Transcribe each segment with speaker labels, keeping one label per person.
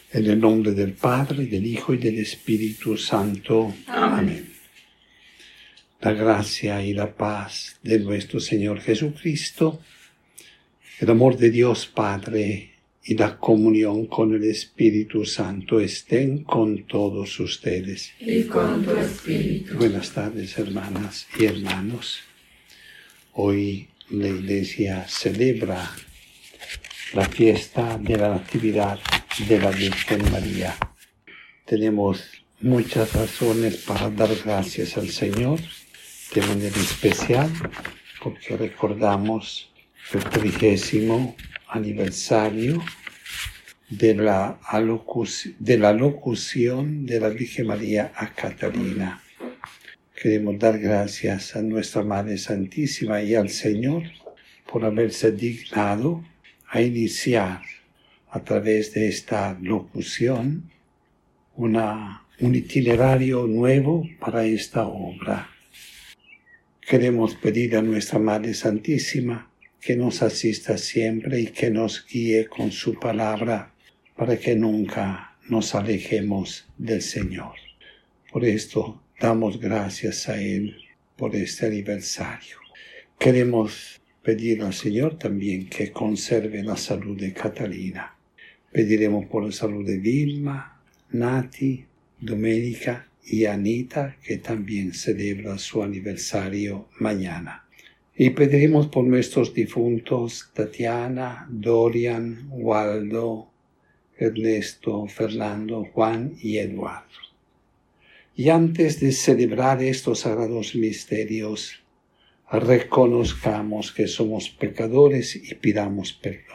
Speaker 1: En el nombre del Padre, del Hijo y del Espíritu Santo. Amén. La gracia y la paz de nuestro Señor Jesucristo, el amor de Dios Padre y la comunión con el Espíritu Santo estén con todos ustedes.
Speaker 2: Y con tu espíritu.
Speaker 1: Buenas tardes, hermanas y hermanos. Hoy la Iglesia celebra la fiesta de la Natividad de la Virgen María. Tenemos muchas razones para dar gracias al Señor, de manera especial, porque recordamos el 30º aniversario de la locución de la Virgen María a Catalina. Queremos dar gracias a nuestra Madre Santísima y al Señor por haberse dignado a iniciar a través de esta locución un itinerario nuevo para esta obra. Queremos pedir a nuestra Madre Santísima que nos asista siempre y que nos guíe con su palabra para que nunca nos alejemos del Señor. Por esto damos gracias a Él por este aniversario. Queremos pedir al Señor también que conserve la salud de Catalina. Pediremos por la salud de Vilma, Nati, Domenica y Anita, que también celebra su aniversario mañana. Y pediremos por nuestros difuntos Tatiana, Dorian, Waldo, Ernesto, Fernando, Juan y Eduardo. Y antes de celebrar estos sagrados misterios, reconozcamos que somos pecadores y pidamos perdón.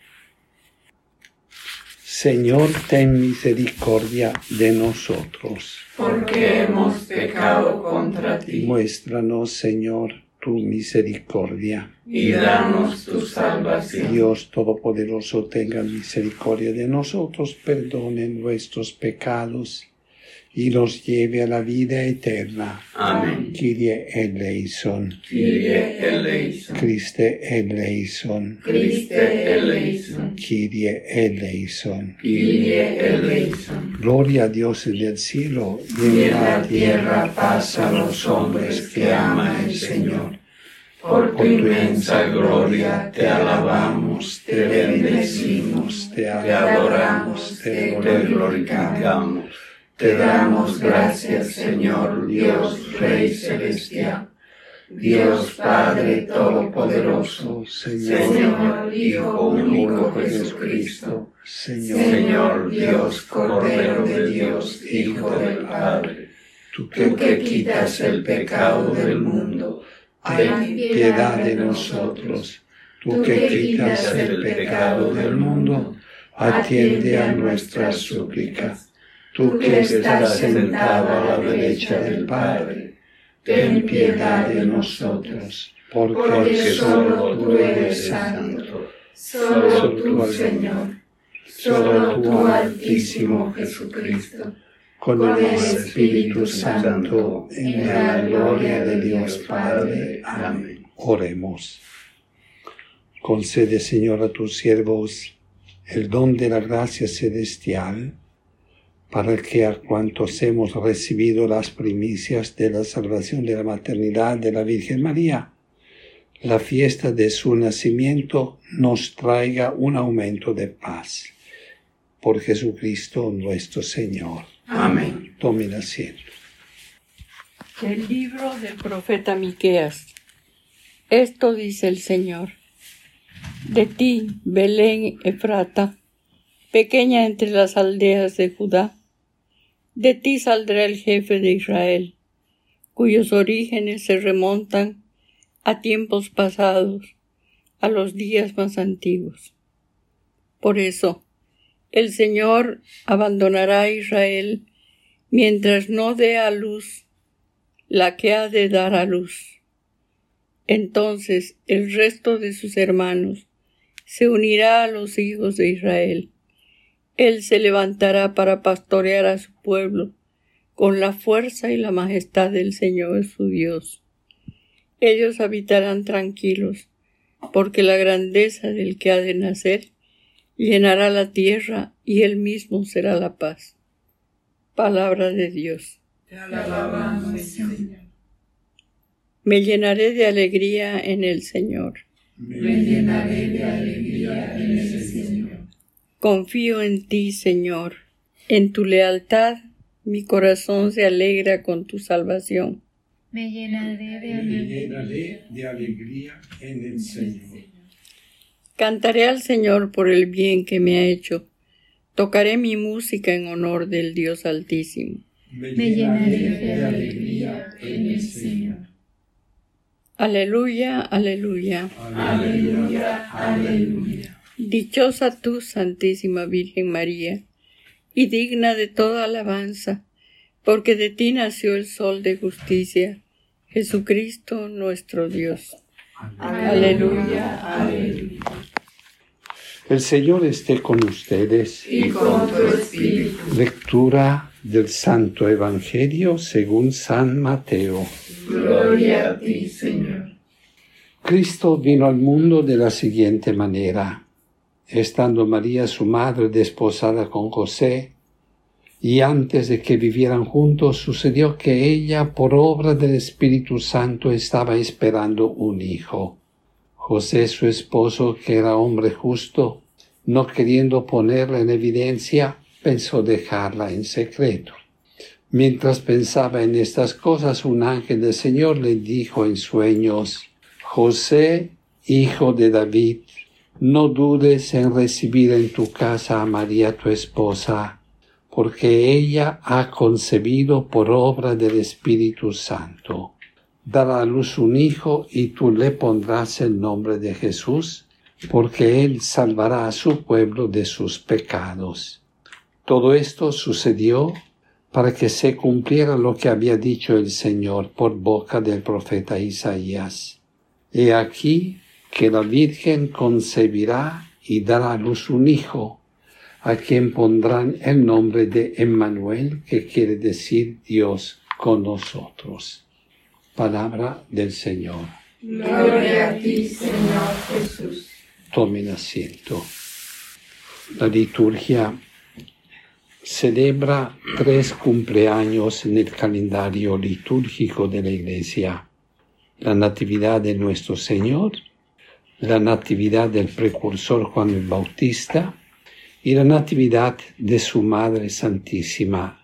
Speaker 1: Señor, ten misericordia de nosotros.
Speaker 2: Porque hemos pecado contra ti.
Speaker 1: Muéstranos, Señor, tu misericordia.
Speaker 2: Y danos tu salvación.
Speaker 1: Dios Todopoderoso, tenga misericordia de nosotros, perdone nuestros pecados y nos lleve a la vida eterna.
Speaker 2: Amén.
Speaker 1: Kyrie eleison.
Speaker 2: Kyrie eleison.
Speaker 1: Christe eleison.
Speaker 2: Christe eleison.
Speaker 1: Kyrie eleison.
Speaker 2: Kyrie eleison.
Speaker 1: Gloria a Dios en el cielo
Speaker 2: Y en la tierra paz a los hombres que aman al Señor. Por tu inmensa gloria te alabamos, te bendecimos, te adoramos, te glorificamos. Te damos gracias, Señor, Dios, Rey Celestial, Dios Padre Todopoderoso, Señor, Hijo único Jesucristo, Señor Dios, Cordero de Dios, Hijo del Padre, tú que quitas el pecado del mundo, ten piedad de nosotros. Tú que quitas el pecado del mundo, atiende a nuestras súplicas. Tú que estás sentado a la derecha del Padre, ten piedad de nosotros, porque solo tú eres santo, solo tú, Señor, solo tú, Altísimo Jesucristo, con el Espíritu Santo, en la gloria de Dios Padre. Amén.
Speaker 1: Oremos. Concede, Señor, a tus siervos el don de la gracia celestial, para que a cuantos hemos recibido las primicias de la salvación de la maternidad de la Virgen María, la fiesta de su nacimiento nos traiga un aumento de paz. Por Jesucristo nuestro Señor.
Speaker 2: Amén.
Speaker 1: Tomen asiento.
Speaker 3: Del libro del profeta Miqueas. Esto dice el Señor: de ti, Belén Efrata, pequeña entre las aldeas de Judá, de ti saldrá el jefe de Israel, cuyos orígenes se remontan a tiempos pasados, a los días más antiguos. Por eso, el Señor abandonará a Israel mientras no dé a luz la que ha de dar a luz. Entonces el resto de sus hermanos se unirá a los hijos de Israel. Él se levantará para pastorear a su pueblo con la fuerza y la majestad del Señor su Dios. Ellos habitarán tranquilos, porque la grandeza del que ha de nacer llenará la tierra y él mismo será la paz. Palabra de Dios.
Speaker 2: Te alabamos, Señor.
Speaker 3: Me llenaré de alegría en el Señor.
Speaker 2: Me llenaré de alegría en el Señor.
Speaker 3: Confío en ti, Señor. En tu lealtad mi corazón se alegra con tu salvación.
Speaker 4: Me llenaré
Speaker 1: de alegría en el Señor.
Speaker 3: Cantaré al Señor por el bien que me ha hecho. Tocaré mi música en honor del Dios Altísimo.
Speaker 2: Me llenaré de alegría en el Señor.
Speaker 3: Aleluya, aleluya.
Speaker 2: Aleluya, aleluya.
Speaker 3: Dichosa tú, Santísima Virgen María, y digna de toda alabanza, porque de ti nació el Sol de justicia, Jesucristo nuestro Dios. Aleluya, aleluya.
Speaker 1: El Señor esté con ustedes.
Speaker 2: Y con tu espíritu.
Speaker 1: Lectura del Santo Evangelio según San Mateo.
Speaker 2: Gloria a ti, Señor.
Speaker 1: Cristo vino al mundo de la siguiente manera. Estando María su madre desposada con José, y antes de que vivieran juntos, sucedió que ella, por obra del Espíritu Santo, estaba esperando un hijo. José, su esposo, que era hombre justo, no queriendo ponerla en evidencia, pensó dejarla en secreto. Mientras pensaba en estas cosas, un ángel del Señor le dijo en sueños: José, hijo de David, no dudes en recibir en tu casa a María tu esposa, porque ella ha concebido por obra del Espíritu Santo. Dará a luz un hijo y tú le pondrás el nombre de Jesús, porque él salvará a su pueblo de sus pecados. Todo esto sucedió para que se cumpliera lo que había dicho el Señor por boca del profeta Isaías. He aquí que la Virgen concebirá y dará a luz un hijo, a quien pondrán el nombre de Emmanuel, que quiere decir Dios con nosotros. Palabra del Señor.
Speaker 2: Gloria a ti, Señor Jesús.
Speaker 1: Tomen asiento. La liturgia celebra 3 cumpleaños en el calendario litúrgico de la Iglesia: la Natividad de nuestro Señor, la Natividad del precursor Juan el Bautista y la Natividad de su Madre Santísima,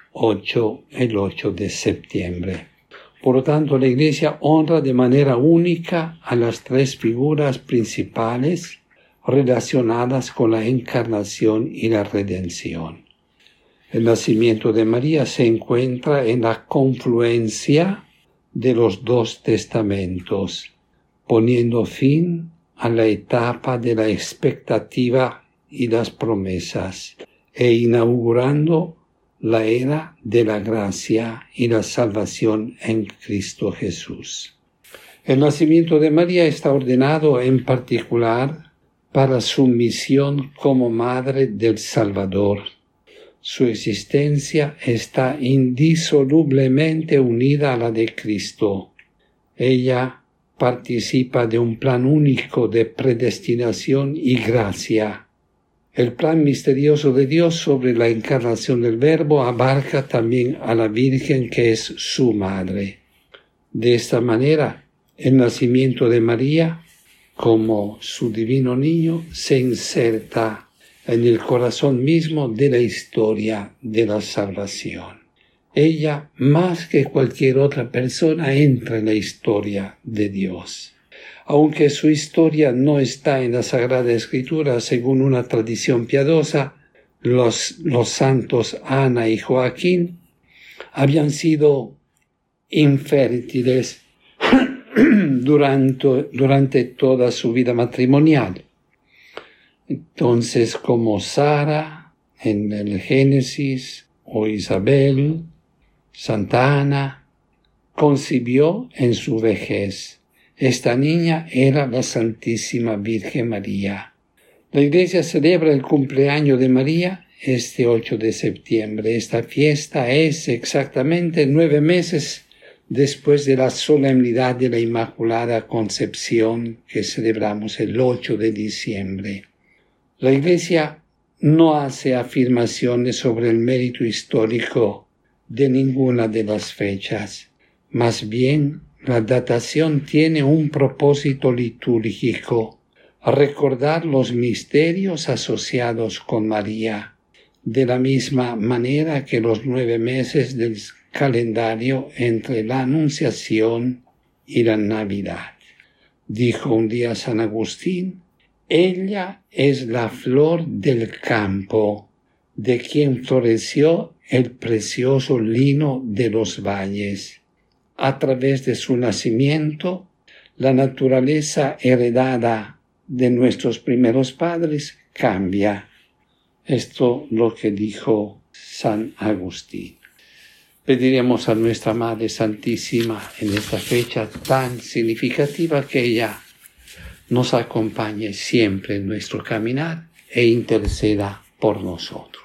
Speaker 1: el 8 de septiembre. Por lo tanto, la Iglesia honra de manera única a las 3 figuras principales relacionadas con la encarnación y la redención. El nacimiento de María se encuentra en la confluencia de los 2 testamentos, poniendo fin a la etapa de la expectativa y las promesas, e inaugurando la era de la gracia y la salvación en Cristo Jesús. El nacimiento de María está ordenado en particular para su misión como Madre del Salvador. Su existencia está indisolublemente unida a la de Cristo. Ella participa de un plan único de predestinación y gracia. El plan misterioso de Dios sobre la encarnación del Verbo abarca también a la Virgen, que es su madre. De esta manera, el nacimiento de María, como su divino niño, se inserta en el corazón mismo de la historia de la salvación. Ella, más que cualquier otra persona, entra en la historia de Dios. Aunque su historia no está en la Sagrada Escritura, según una tradición piadosa, los santos Ana y Joaquín habían sido infértiles durante toda su vida matrimonial. Entonces, como Sara en el Génesis, o Isabel, Santa Ana, concibió en su vejez. Esta niña era la Santísima Virgen María. La Iglesia celebra el cumpleaños de María este 8 de septiembre. Esta fiesta es exactamente 9 meses después de la solemnidad de la Inmaculada Concepción que celebramos el 8 de diciembre. La Iglesia no hace afirmaciones sobre el mérito histórico de ninguna de las fechas. Más bien, la datación tiene un propósito litúrgico: recordar los misterios asociados con María, de la misma manera que los 9 meses del calendario entre la Anunciación y la Navidad. Dijo un día San Agustín: ella es la flor del campo, de quien floreció el precioso lino de los valles. A través de su nacimiento, la naturaleza heredada de nuestros primeros padres cambia. Esto lo que dijo San Agustín. Pediremos a nuestra Madre Santísima en esta fecha tan significativa que ella nos acompañe siempre en nuestro caminar e interceda por nosotros.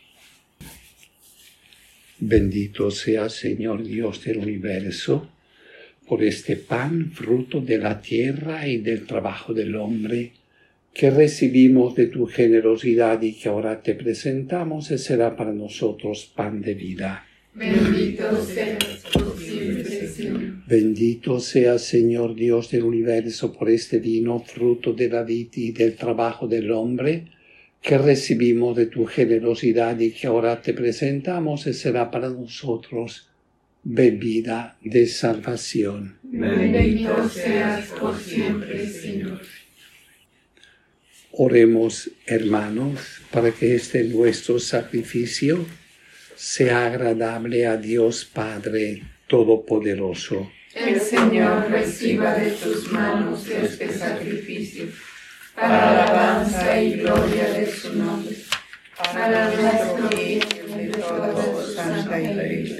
Speaker 1: Bendito sea, Señor Dios del universo, por este pan, fruto de la tierra y del trabajo del hombre, que recibimos de tu generosidad y que ahora te presentamos, y será para nosotros pan de vida.
Speaker 2: Bendito seas por siempre, Señor.
Speaker 1: Bendito sea, Señor Dios del universo, por este vino, fruto de la vid y del trabajo del hombre, que recibimos de tu generosidad y que ahora te presentamos, y será para nosotros bebida de salvación.
Speaker 2: Bendito seas por siempre, Señor.
Speaker 1: Oremos, hermanos, para que este nuestro sacrificio sea agradable a Dios Padre Todopoderoso.
Speaker 2: El Señor reciba de tus manos este sacrificio, para alabanza y gloria de su nombre, para nuestro bien de toda santa Iglesia.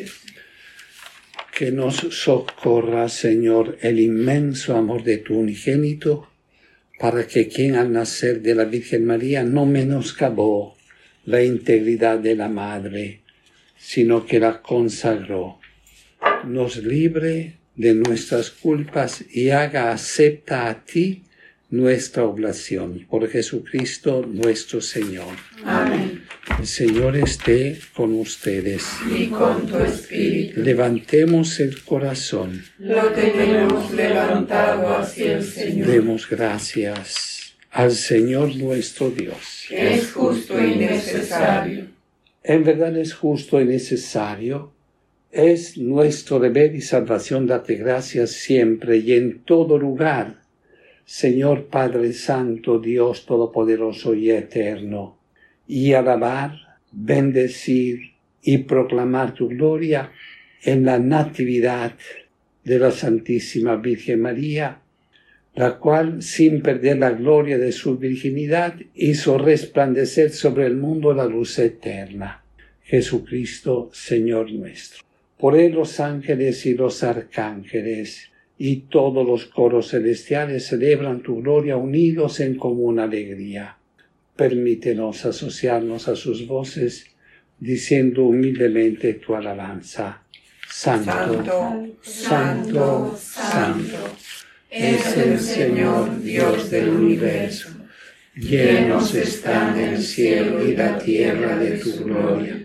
Speaker 1: Que nos socorra, Señor, el inmenso amor de tu unigénito, para que quien al nacer de la Virgen María no menoscabó la integridad de la Madre, sino que la consagró, nos libre de nuestras culpas y haga acepta a ti nuestra oblación. Por Jesucristo nuestro Señor.
Speaker 2: Amén.
Speaker 1: El Señor esté con ustedes.
Speaker 2: Y con tu espíritu.
Speaker 1: Levantemos el corazón.
Speaker 2: Lo tenemos levantado hacia el Señor.
Speaker 1: Demos gracias al Señor nuestro Dios.
Speaker 2: Es justo y necesario.
Speaker 1: En verdad es justo y necesario. Es nuestro deber y salvación darte gracias siempre y en todo lugar, Señor Padre Santo, Dios Todopoderoso y Eterno, y alabar, bendecir y proclamar tu gloria en la natividad de la Santísima Virgen María, la cual, sin perder la gloria de su virginidad, hizo resplandecer sobre el mundo la luz eterna. Jesucristo, Señor nuestro. Por él los ángeles y los arcángeles y todos los coros celestiales celebran tu gloria unidos en común alegría. Permítenos asociarnos a sus voces, diciendo humildemente tu alabanza. Santo,
Speaker 2: Santo, santo, santo, es el Señor Dios del universo. Llenos están el cielo y la tierra de tu gloria.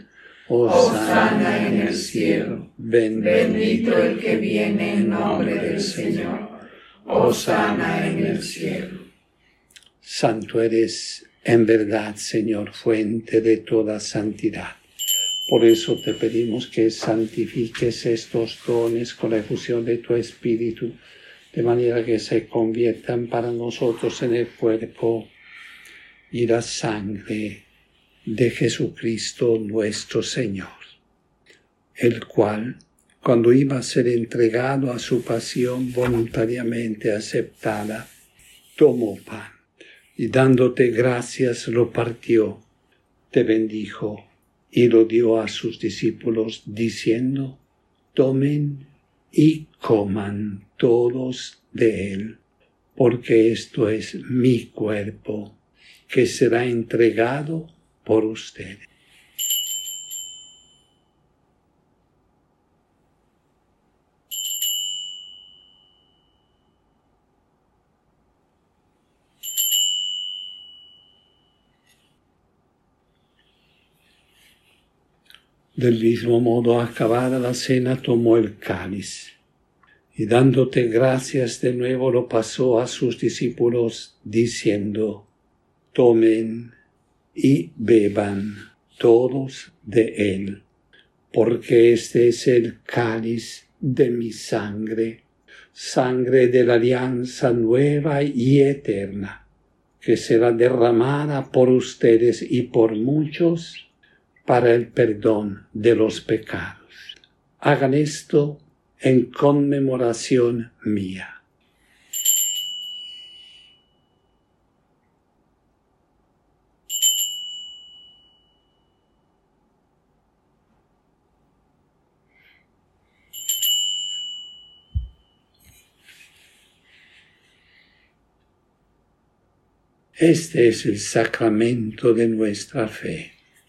Speaker 2: Hosana en el cielo. Bendito el que viene en nombre del Señor. Hosana en el cielo.
Speaker 1: Santo eres en verdad, Señor, fuente de toda santidad. Por eso te pedimos que santifiques estos dones con la efusión de tu Espíritu, de manera que se conviertan para nosotros en el cuerpo y la sangre de Jesucristo nuestro Señor, el cual, cuando iba a ser entregado a su pasión voluntariamente aceptada, tomó pan y dándote gracias lo partió, te bendijo y lo dio a sus discípulos diciendo: tomen y coman todos de él, porque esto es mi cuerpo, que será entregado por ustedes. Del mismo modo, acabada la cena, tomó el cáliz y dándote gracias de nuevo lo pasó a sus discípulos diciendo: tomen y beban todos de él, porque este es el cáliz de mi sangre, sangre de la alianza nueva y eterna, que será derramada por ustedes y por muchos para el perdón de los pecados. Hagan esto en conmemoración mía. Este es el sacramento de nuestra fe.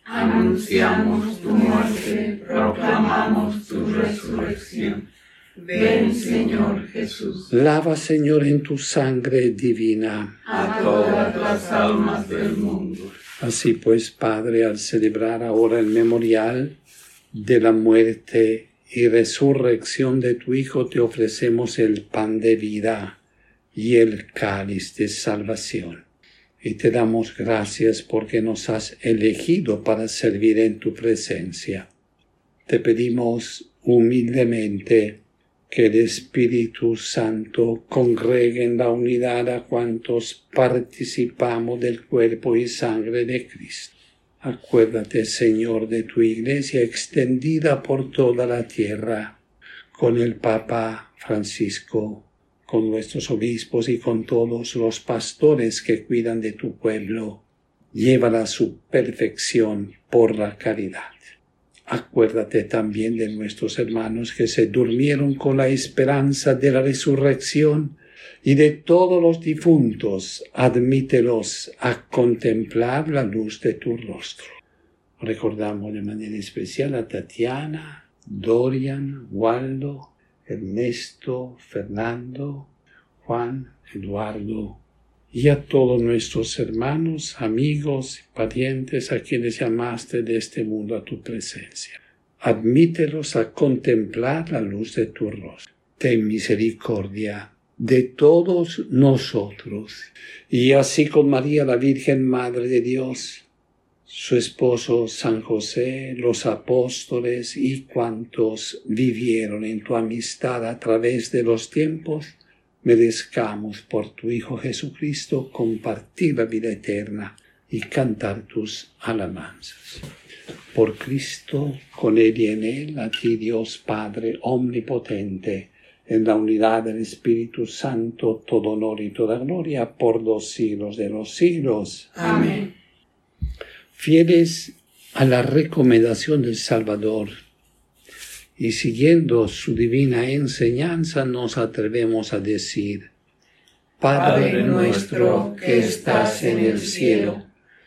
Speaker 2: Anunciamos tu muerte, proclamamos tu resurrección. Ven, Señor Jesús.
Speaker 1: Lava, Señor, en tu sangre divina
Speaker 2: a todas las almas del mundo.
Speaker 1: Así pues, Padre, al celebrar ahora el memorial de la muerte y resurrección de tu Hijo, te ofrecemos el pan de vida y el cáliz de salvación. Y te damos gracias porque nos has elegido para servir en tu presencia. Te pedimos humildemente que el Espíritu Santo congregue en la unidad a cuantos participamos del cuerpo y sangre de Cristo. Acuérdate, Señor, de tu Iglesia extendida por toda la tierra, con el Papa Francisco, con nuestros obispos y con todos los pastores que cuidan de tu pueblo. Llévala a su perfección por la caridad. Acuérdate también de nuestros hermanos que se durmieron con la esperanza de la resurrección y de todos los difuntos. Admítelos a contemplar la luz de tu rostro. Recordamos de manera especial a Tatiana, Dorian, Waldo, Ernesto, Fernando, Juan, Eduardo y a todos nuestros hermanos, amigos y parientes a quienes llamaste de este mundo a tu presencia. Admítelos a contemplar la luz de tu rostro. Ten misericordia de todos nosotros. Y así con María, la Virgen Madre de Dios, su esposo San José, los apóstoles y cuantos vivieron en tu amistad a través de los tiempos, merezcamos por tu Hijo Jesucristo compartir la vida eterna y cantar tus alabanzas. Por Cristo, con Él y en Él, a ti Dios Padre omnipotente, en la unidad del Espíritu Santo, todo honor y toda gloria por los siglos de los siglos.
Speaker 2: Amén.
Speaker 1: Fieles a la recomendación del Salvador y siguiendo su divina enseñanza, nos atrevemos a decir:
Speaker 2: Padre nuestro que estás en el cielo,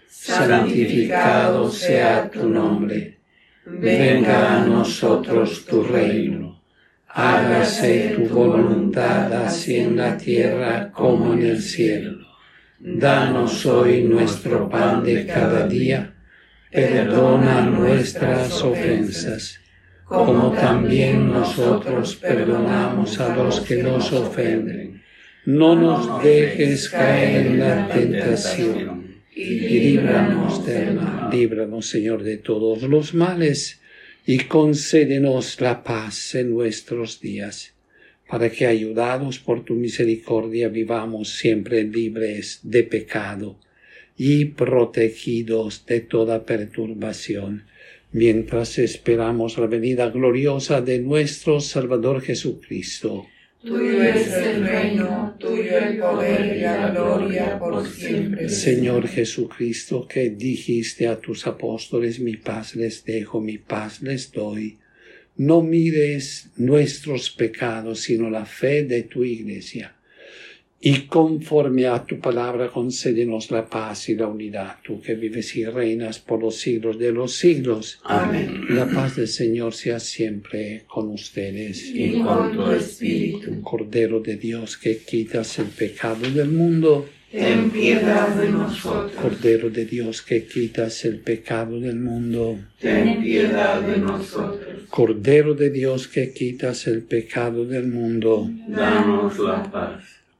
Speaker 2: santificado sea tu nombre. Venga a nosotros tu reino. Hágase tu voluntad así en la tierra como en el cielo. Danos hoy nuestro pan de cada día. Perdona nuestras ofensas, como también nosotros perdonamos a los que nos ofenden. No nos dejes caer en la tentación, y líbranos del mal.
Speaker 1: Líbranos, Señor, de todos los males, y concédenos la paz en nuestros días, para que, ayudados por tu misericordia, vivamos siempre libres de pecado y protegidos de toda perturbación, mientras esperamos la venida gloriosa de nuestro Salvador Jesucristo.
Speaker 2: Tuyo es el reino, tuyo el poder y la gloria por siempre.
Speaker 1: Señor Jesucristo, que dijiste a tus apóstoles: mi paz les dejo, mi paz les doy. No mires nuestros pecados, sino la fe de tu Iglesia. Y conforme a tu palabra, concédenos la paz y la unidad, tú que vives y reinas por los siglos de los siglos.
Speaker 2: Amén.
Speaker 1: La paz del Señor sea siempre con ustedes.
Speaker 2: Y con tu espíritu.
Speaker 1: Cordero de Dios, que quitas el pecado del mundo,
Speaker 2: ten piedad de nosotros.
Speaker 1: Cordero de Dios que quitas el pecado del mundo,
Speaker 2: Ten piedad de nosotros.
Speaker 1: Cordero de Dios que quitas el pecado del mundo,
Speaker 2: Danos la paz.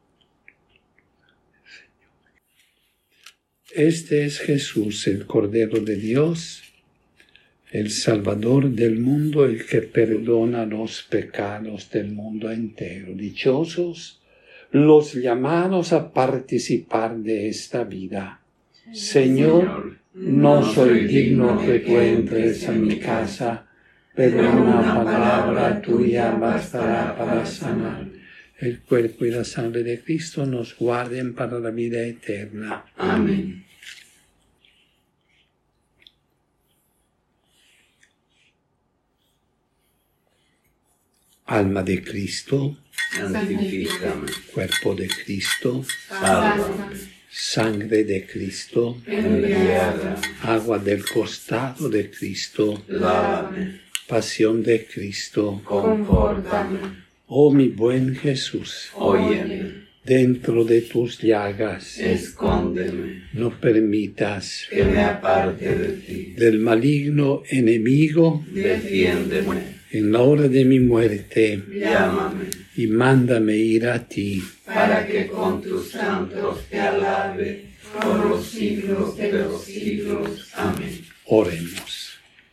Speaker 1: Este es Jesús, el Cordero de Dios, el Salvador del mundo, el que perdona los pecados del mundo entero. Dichosos los llamados a participar de esta vida. Señor, no soy digno que tú entres a mi casa, pero una palabra tuya bastará para sanar. El cuerpo y la sangre de Cristo nos guarden para la vida eterna.
Speaker 2: Amén.
Speaker 1: Alma de Cristo,
Speaker 2: Santifícame.
Speaker 1: cuerpo de Cristo,
Speaker 2: Sálvame.
Speaker 1: sangre de Cristo,
Speaker 2: Enviada.
Speaker 1: agua del costado de Cristo,
Speaker 2: Lávame.
Speaker 1: pasión de Cristo.
Speaker 2: Confórtame.
Speaker 1: Oh mi buen Jesús,
Speaker 2: Óyeme.
Speaker 1: dentro de tus llagas,
Speaker 2: Escóndeme.
Speaker 1: no permitas
Speaker 2: Que me aparte de ti.
Speaker 1: del maligno enemigo
Speaker 2: Defiéndeme.
Speaker 1: en la hora de mi muerte
Speaker 2: Llámame.
Speaker 1: y mándame ir a ti.
Speaker 2: Para que con tus santos te alabe por los siglos de los siglos. Amén.
Speaker 1: Oremos.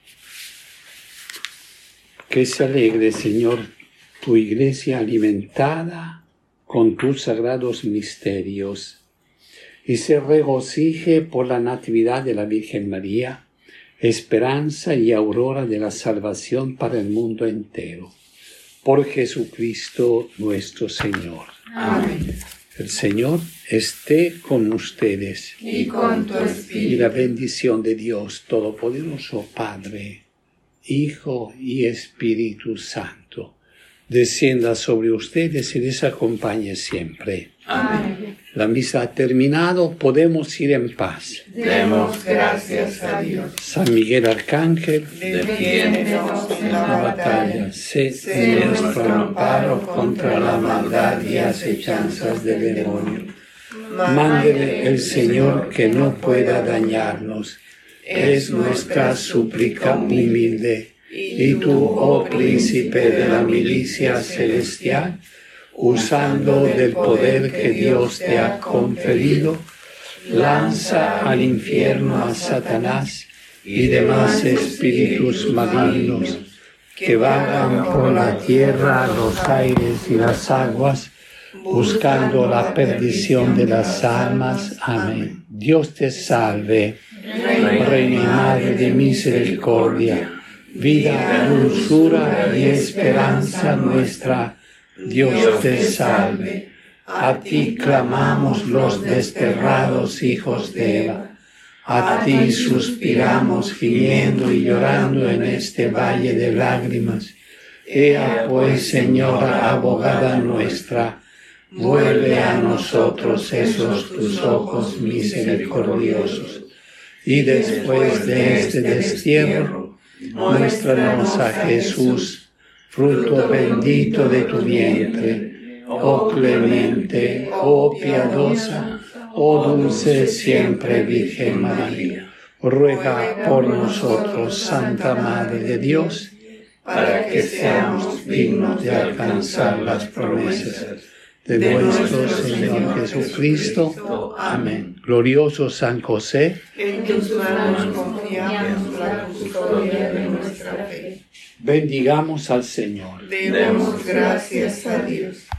Speaker 1: Que se alegre, Señor, tu iglesia alimentada con tus sagrados misterios y se regocije por la natividad de la Virgen María, esperanza y aurora de la salvación para el mundo entero. Por Jesucristo nuestro Señor.
Speaker 2: Amén.
Speaker 1: El Señor esté con ustedes.
Speaker 2: Y con tu
Speaker 1: Y la
Speaker 2: espíritu.
Speaker 1: bendición de Dios Todopoderoso, Padre, Hijo y Espíritu Santo, descienda sobre ustedes y les acompañe siempre.
Speaker 2: Amén.
Speaker 1: La misa ha terminado, podemos ir en paz.
Speaker 2: Demos gracias a Dios.
Speaker 1: San Miguel Arcángel,
Speaker 2: Defiéndenos en la batalla.
Speaker 1: sé
Speaker 2: Sé nuestro amparo contra la maldad y acechanzas del demonio.
Speaker 1: Mándele el Señor que no pueda dañarnos. Es nuestra súplica humilde. Y tú, oh príncipe de la milicia celestial, usando del poder que Dios te ha conferido, lanza al infierno a Satanás y demás espíritus malignos que vagan por la tierra, los aires y las aguas, buscando la perdición de las almas. Amén. Dios te salve, Reina y Madre de misericordia, vida, dulzura y esperanza nuestra. Dios te salve. A ti clamamos los desterrados hijos de Eva. A ti suspiramos gimiendo y llorando en este valle de lágrimas. Ea pues, Señora abogada nuestra, vuelve a nosotros esos tus ojos misericordiosos. Y después de este destierro, muéstranos a Jesús, fruto bendito de tu vientre, oh clemente, oh piadosa, oh dulce siempre Virgen María. Ruega por nosotros, Santa Madre de Dios, para que seamos dignos de alcanzar las promesas de nuestro Señor Jesucristo. Amén. Glorioso San José,
Speaker 2: En tus manos confiamos la custodia de nuestra fe.
Speaker 1: bendigamos al Señor.
Speaker 2: Demos gracias a Dios.